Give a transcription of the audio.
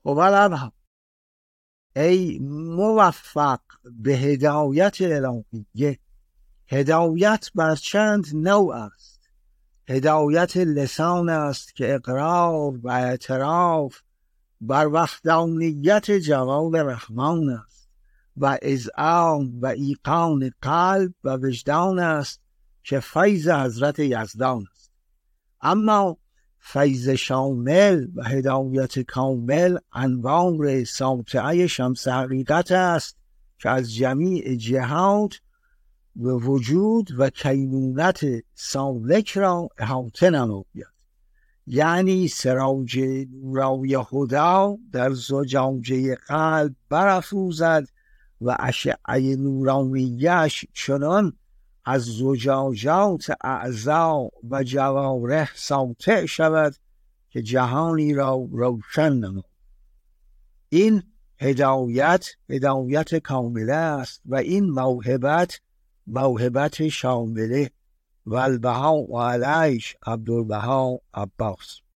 خب ای موفق به هدایت الهیه، هدایت بر چند نوع است. هدایت لسان است که اقرار و اعتراف بر وحدانیت جلال رحمان است و اذعان و ایقان قلب و وجدان است که فیض حضرت یزدان است. اما فیض شامل و هدایت کامل انوار ساطعه شمس حقیقت است که از جمیع جهات و وجود و کینونت سالک را احاطه نماید. یعنی سراج نورانی هدی در زجاجه قلب برافروزد و اشعه نورانیش چنان از زجاجات اعضا و جوارح ساطع شود که جهانی را روشن نماید. این هدایت کامله است و این موهبت شامله. و البها و علیش عبدالبها عباس.